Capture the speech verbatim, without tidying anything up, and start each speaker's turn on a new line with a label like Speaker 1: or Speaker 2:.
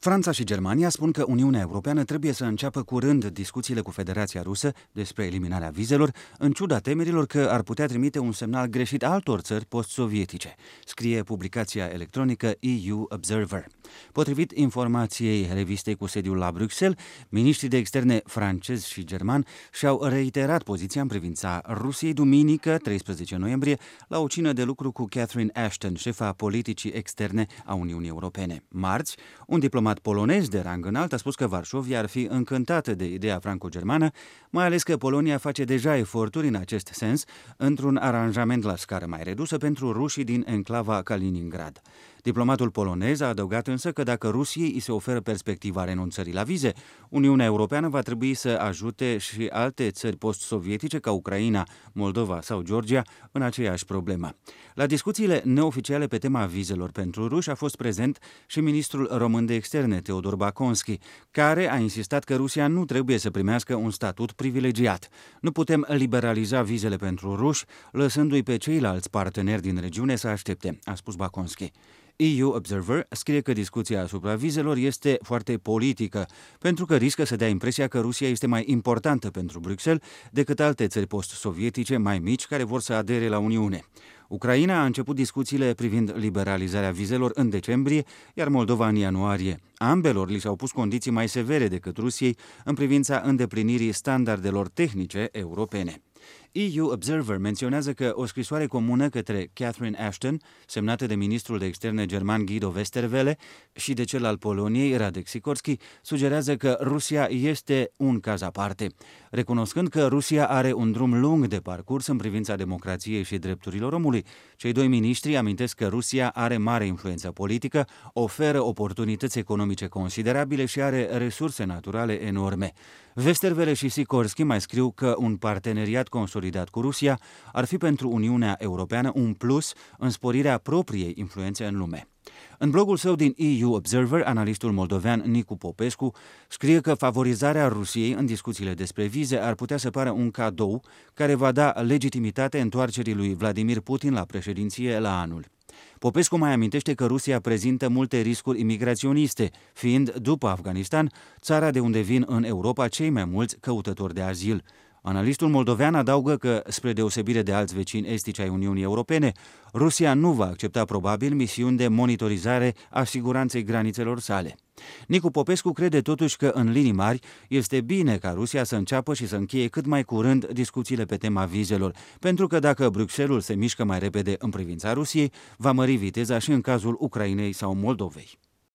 Speaker 1: Franța și Germania spun că Uniunea Europeană trebuie să înceapă curând discuțiile cu Federația Rusă despre eliminarea vizelor, în ciuda temerilor că ar putea trimite un semnal greșit altor țări post-sovietice, scrie publicația electronică E U Observer. Potrivit informației revistei cu sediul la Bruxelles, miniștrii de externe francez și german și-au reiterat poziția în privința Rusiei duminică, treisprezece noiembrie, la o cină de lucru cu Catherine Ashton, șefa politicii externe a Uniunii Europene. Marți, un diplomat polonez de rang înalt a spus că Varșovia ar fi încântată de ideea franco-germană, mai ales că Polonia face deja eforturi în acest sens într-un aranjament la scară mai redusă pentru rușii din enclava Kaliningrad. Diplomatul polonez a adăugat însă că dacă Rusiei îi se oferă perspectiva renunțării la vize, Uniunea Europeană va trebui să ajute și alte țări post-sovietice ca Ucraina, Moldova sau Georgia în aceeași problemă. La discuțiile neoficiale pe tema vizelor pentru ruși a fost prezent și ministrul român de externe, Teodor Baconski, care a insistat că Rusia nu trebuie să primească un statut privilegiat. Nu putem liberaliza vizele pentru ruși, lăsându-i pe ceilalți parteneri din regiune să aștepte, a spus Baconski. E U Observer scrie că discuția asupra vizelor este foarte politică, pentru că riscă să dea impresia că Rusia este mai importantă pentru Bruxelles decât alte țări post-sovietice mai mici care vor să adere la Uniune. Ucraina a început discuțiile privind liberalizarea vizelor în decembrie, iar Moldova în ianuarie. Ambelor li s-au pus condiții mai severe decât Rusiei în privința îndeplinirii standardelor tehnice europene. E U Observer menționează că o scrisoare comună către Catherine Ashton, semnată de ministrul de externe german Guido Westerwelle și de cel al Poloniei Radek Sikorski, sugerează că Rusia este un caz aparte, recunoscând că Rusia are un drum lung de parcurs în privința democrației și drepturilor omului. Cei doi miniștri amintesc că Rusia are mare influență politică, oferă oportunități economice considerabile și are resurse naturale enorme. Westerwelle și Sikorski mai scriu că un parteneriat consolidat cu Rusia ar fi pentru Uniunea Europeană un plus în sporirea propriei influențe în lume. În blogul său din E U Observer, analistul moldovean Nicu Popescu scrie că favorizarea Rusiei în discuțiile despre vize ar putea să pară un cadou care va da legitimitate întoarcerii lui Vladimir Putin la președinție la anul. Popescu mai amintește că Rusia prezintă multe riscuri imigraționiste, fiind, după Afganistan, țara de unde vin în Europa cei mai mulți căutători de azil. Analistul moldovean adaugă că, spre deosebire de alți vecini estici ai Uniunii Europene, Rusia nu va accepta probabil misiuni de monitorizare a siguranței granițelor sale. Nicu Popescu crede totuși că, în linii mari, este bine ca Rusia să înceapă și să încheie cât mai curând discuțiile pe tema vizelor, pentru că dacă Bruxelles se mișcă mai repede în privința Rusiei, va mări viteza și în cazul Ucrainei sau Moldovei.